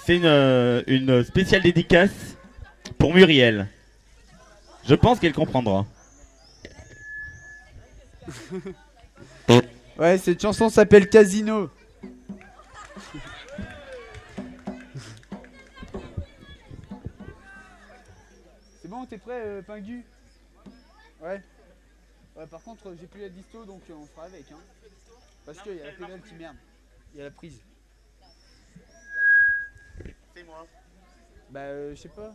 c'est une spéciale dédicace pour Muriel. Je pense qu'elle comprendra. Ouais, cette chanson s'appelle Casino. C'est bon, t'es prêt, Pingu? Ouais. Ouais, par contre, j'ai plus la disto, donc on fera avec, hein. Parce qu'il y a la pédale qui merde. Il y a la prise. C'est moi. Bah, je sais pas.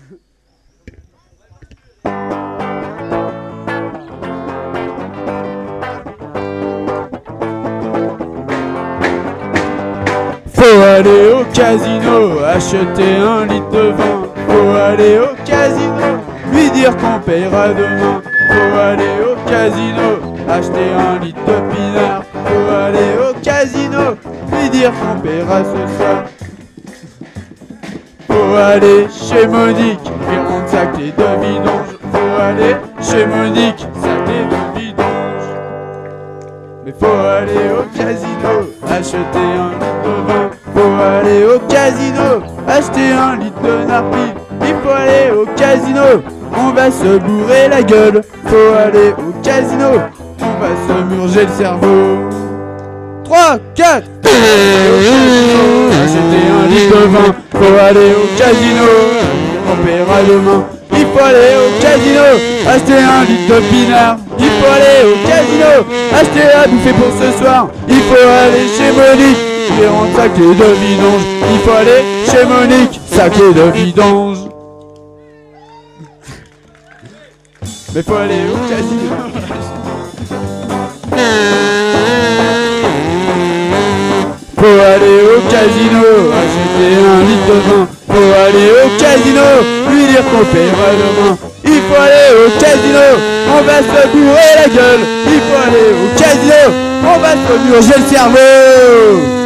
Faut aller au casino, acheter un litre de vin. Faut aller au casino, lui dire qu'on payera demain. Faut aller au casino, acheter un litre de pinard. Faut aller au casino, lui dire qu'on payera ce soir. Faut aller chez Monique, lui rendre sa clé de vidange. Faut aller chez Monique, sa clé de vidange. Mais faut aller au casino, acheter un litre de vin. Faut aller au casino, acheter un litre de narpi. Il faut aller au casino, on va se bourrer la gueule. Faut aller au casino, on va se murger le cerveau. 3, 4. Acheter un litre de vin. Faut aller au casino, on paiera demain. Il faut aller au casino, acheter un litre de pinard. Il faut aller au casino, acheter à bouffer pour ce soir. Il faut aller chez Monique, lui rendre sa clé de vidange. Il faut aller chez Monique, sa clé de vidange. Mais faut aller au casino. Faut aller au casino, acheter un litre de vin. Faut aller au casino, lui dire qu'on paiera demain. Il faut aller au casino, on va se bourrer la gueule. Il faut aller au casino, on va se murger le cerveau.